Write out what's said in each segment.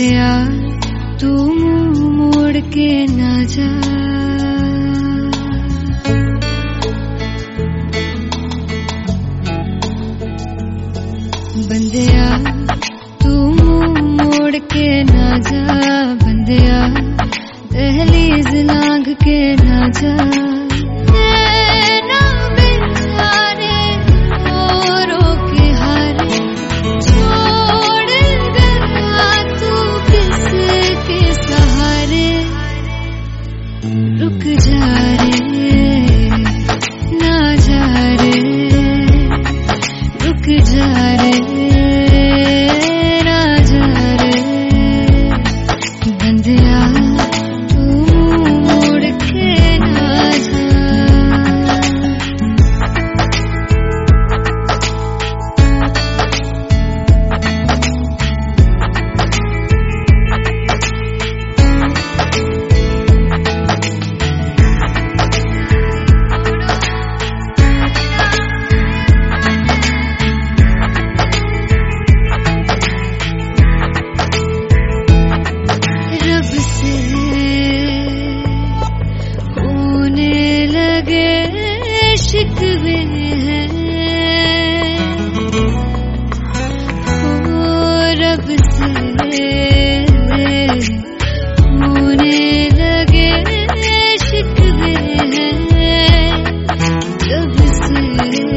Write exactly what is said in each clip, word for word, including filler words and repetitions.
बंदिया तू मुंह मोड़ के ना जा, बंदिया तू मुंह मोड़ के ना जा, बंदिया दहलीज लांघ के ना जा। रुक जा रे ना जा रे, रुक जा रे ना जा रे, बंदिया तू मोड़ के ना जा। शिकवे हैं ओ रब से होने लगे शिकवे हैं, जब से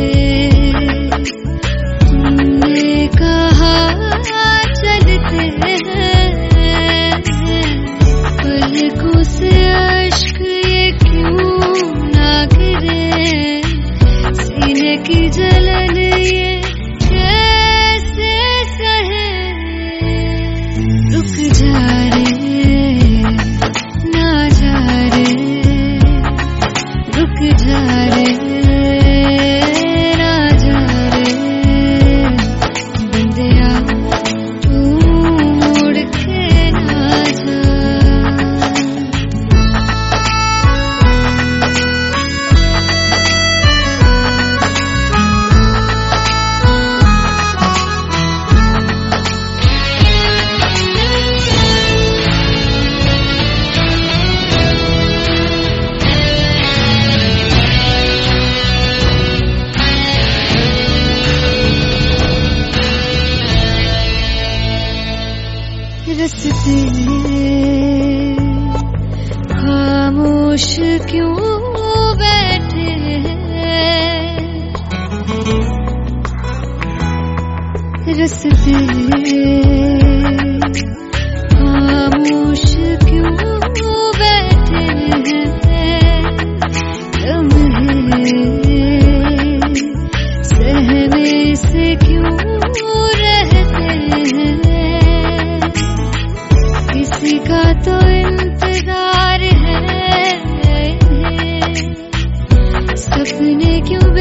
तुमने कहा चलते हैं, पलकों से अश्क ये क्यों ना गिरे, सीने की जलन ये कैसे सहे। रुक जा रे ना जा रे, रुक जा रे ना जा रे, बंदिया तू मोड़ के ना जा। रस्ते खामोश क्यों बैठे हैं, रस्ते खामोश क्यों बैठे हैं, लम्हे सहमे से क्यों रहते हैं, किसी का तो इंतजार है, सपने क्यों